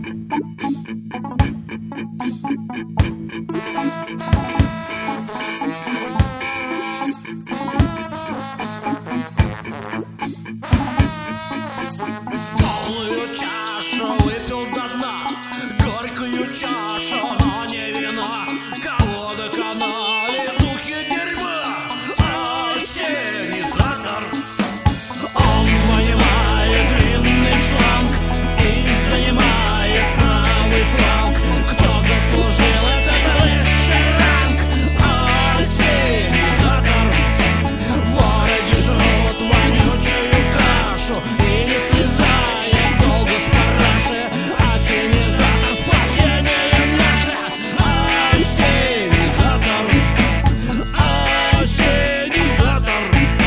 Полную чашу выпил до дна, горькую чашу, но не вина. Кого доконали духи дерьма, ассенизатор. Он вынимает длинный шланг и занимает правый фланг. Кто заслужил этот высший ранг? Ассенизатор. Вороги жрут вонючую кашу и не слезая долго с параши. Ассенизатор, спасение наше. Ассенизатор. Ассенизатор.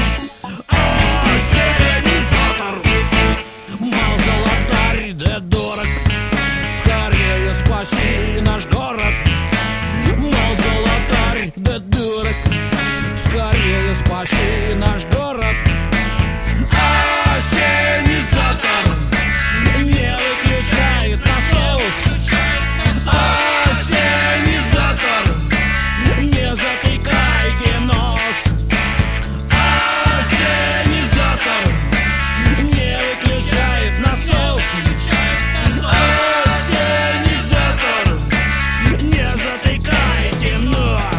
Ассенизатор. Мал золотарь, да дорог, скорее спаси наш город. Мал золотарь, да дурак, скорее спаси наш город. Ассенизатор не выключает насос. Ассенизатор, не затыкайте нос. Ассенизатор не выключает насос. Ассенизатор, не затыкайте нос.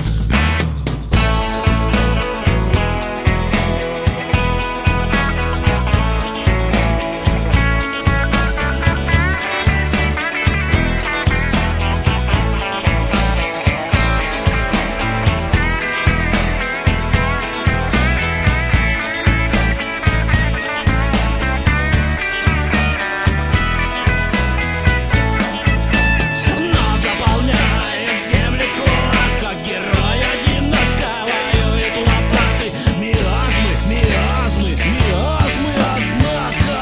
Но заполняет земли клад, как герой-одиночка воюет лопатой. Миазмы, миазмы, миазмы, однако.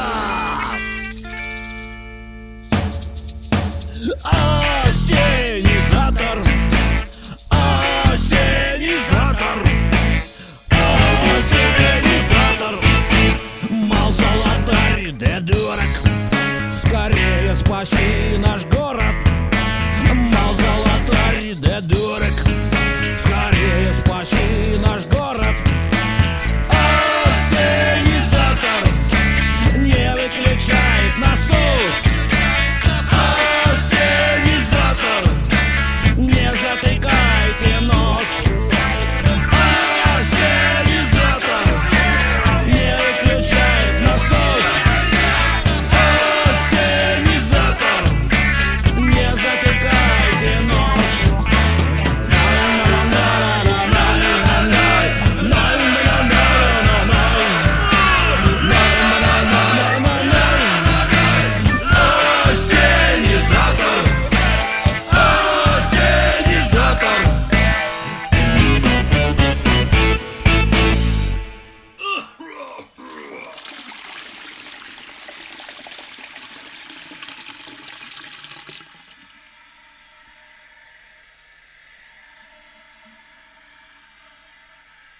Ассенизатор. Ассенизатор. Ассенизатор. Мал золотарь, да дурак, скорее спаси наш город.